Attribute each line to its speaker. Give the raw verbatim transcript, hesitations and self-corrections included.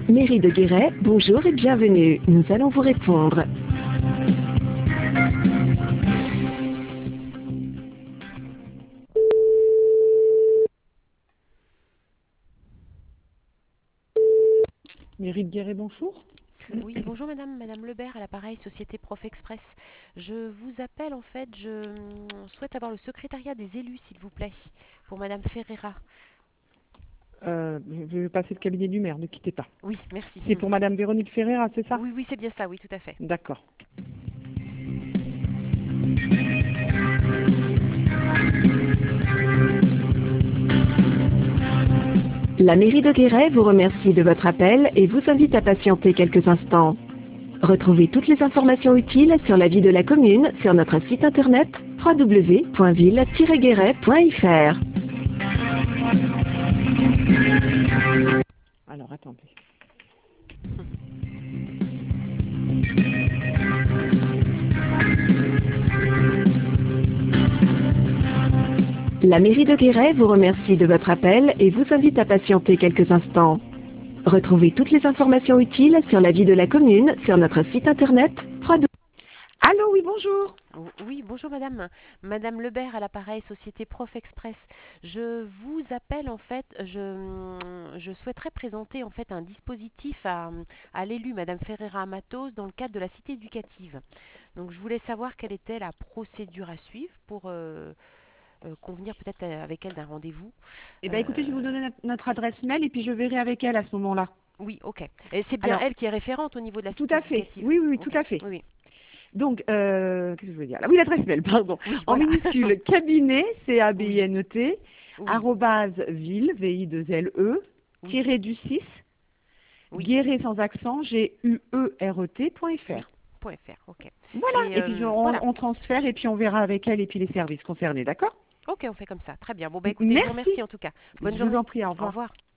Speaker 1: Mairie de Guéret, bonjour et bienvenue. Nous allons vous répondre.
Speaker 2: Mairie de Guéret, bonjour.
Speaker 3: Oui, bonjour madame, madame Lebert à l'appareil Société Prof Express. Je vous appelle en fait, je hum, souhaite avoir le secrétariat des élus s'il vous plaît, pour madame Ferreira.
Speaker 2: Euh, je vais passer le cabinet du maire, ne quittez pas.
Speaker 3: Oui, merci.
Speaker 2: C'est pour Madame Véronique Ferreira, c'est ça?
Speaker 3: Oui, oui, c'est bien ça, oui, tout à fait.
Speaker 2: D'accord.
Speaker 1: La mairie de Guéret vous remercie de votre appel et vous invite à patienter quelques instants. Retrouvez toutes les informations utiles sur la vie de la commune sur notre site internet w w w point ville tiret guéret point f r.
Speaker 2: Alors, attendez.
Speaker 1: La mairie de Guéret vous remercie de votre appel et vous invite à patienter quelques instants. Retrouvez toutes les informations utiles sur la vie de la commune sur notre site internet w w w.
Speaker 2: Allô, oui, bonjour.
Speaker 3: O- Oui, bonjour madame, madame Lebert à l'appareil Société Prof Express. Je vous appelle en fait, je, hum, je souhaiterais présenter en fait un dispositif à, à l'élu madame Ferreira Matos dans le cadre de la cité éducative. Donc je voulais savoir quelle était la procédure à suivre pour euh, euh, convenir peut-être euh, avec elle d'un rendez-vous.
Speaker 2: Eh bien, écoutez, je vais vous
Speaker 3: Euh,
Speaker 2: donner notre notre adresse mail et puis je verrai avec elle à ce moment-là.
Speaker 3: oui, ok. Et c'est bien
Speaker 2: Alors,
Speaker 3: elle qui est référente au niveau de la
Speaker 2: tout
Speaker 3: cité
Speaker 2: à fait.
Speaker 3: éducative.
Speaker 2: Oui, oui, oui, tout
Speaker 3: Ok.
Speaker 2: à fait.
Speaker 3: Oui, oui.
Speaker 2: Donc, euh, qu'est-ce que je veux dire là? Oui, l'adresse mail, pardon.
Speaker 3: Oui,
Speaker 2: En
Speaker 3: voilà.
Speaker 2: minuscule, cabinet, C A B I
Speaker 3: Oui,
Speaker 2: N E T,
Speaker 3: oui,
Speaker 2: arrobase, ville, V I deux L E,
Speaker 3: oui,
Speaker 2: tiré du six,
Speaker 3: oui,
Speaker 2: Guéret sans accent, G U E R E T, point F R.
Speaker 3: oui. Point .fr, ok.
Speaker 2: Voilà,
Speaker 3: Et
Speaker 2: et puis je-
Speaker 3: euh,
Speaker 2: on,
Speaker 3: voilà.
Speaker 2: on transfère et puis on verra avec elle et puis les services concernés, d'accord?
Speaker 3: Ok, on fait comme ça. Très bien. Bon, bah écoutez, je vous
Speaker 2: Merci,
Speaker 3: remercie en tout cas. Bonne
Speaker 2: je vous
Speaker 3: journée.
Speaker 2: en prie, au
Speaker 3: Au
Speaker 2: revoir.
Speaker 3: revoir.